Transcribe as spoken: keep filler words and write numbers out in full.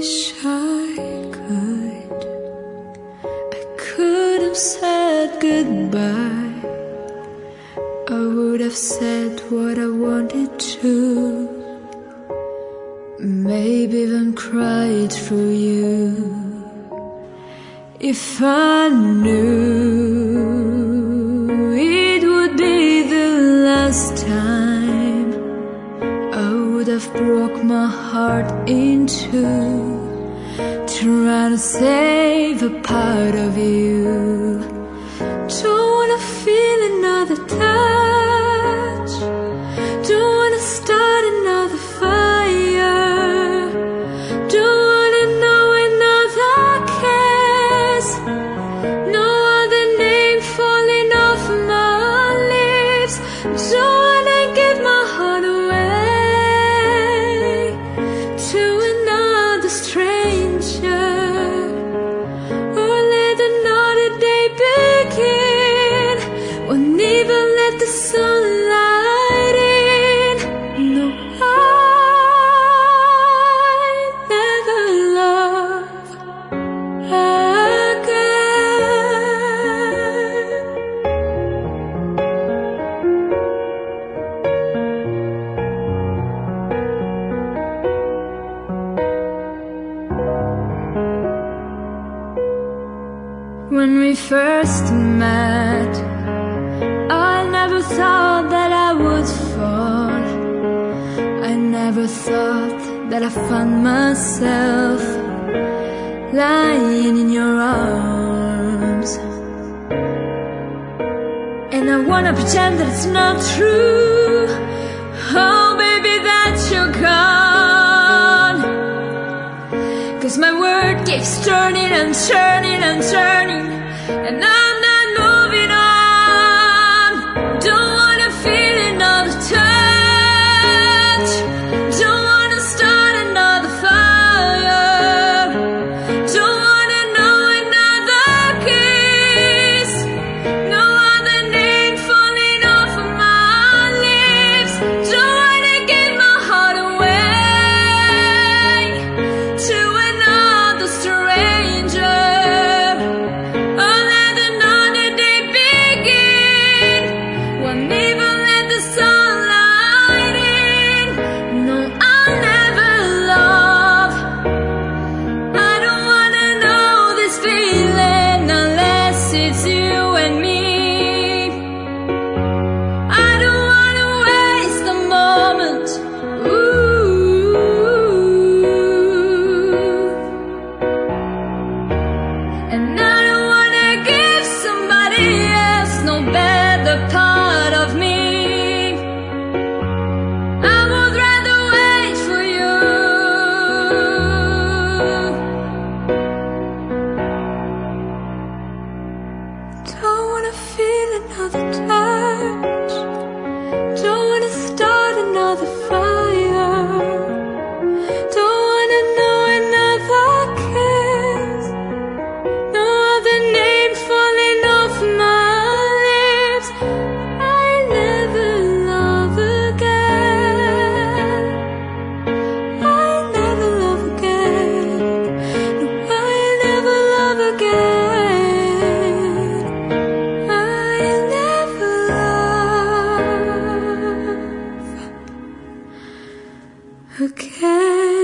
wish I could. I could have said goodbye. I would have said what I wanted to. Maybe even cried for you. If I knew it would be the last time, I would have broke my heart in two, trying to save a part of you. Don't wanna feel another touch, don't wanna start another fire, don't wanna know another kiss, no other name falling off my lips. Don't wanna give my heart away to another stranger, or let another day begin. Won't even let the sunlight in. No, I never love again. When we first met, I never thought that I would fall. I never thought that I found myself lying in your arms. And I wanna pretend that it's not true. Oh baby, that you're gone. 'Cause my world keeps turning and turning and turning, and I'm not moving on. Don't wanna feel another touch, don't wanna start another fire, don't wanna know another kiss, no other name falling off of my lips. Don't wanna give my heart away to another stranger. I'll let another day begin. Won't even let the sunlight in. No, I'll never love. I don't wanna know this feeling unless it's you and me. I don't wanna waste the moment. Ooh. And I don't wanna give somebody else no better part of me. I would rather wait for you. Don't wanna feel another touch, don't wanna start another fire, don't wanna know another kiss, no other name falling off my lips. I never love again. I never love again. No, I never love again. I never love again.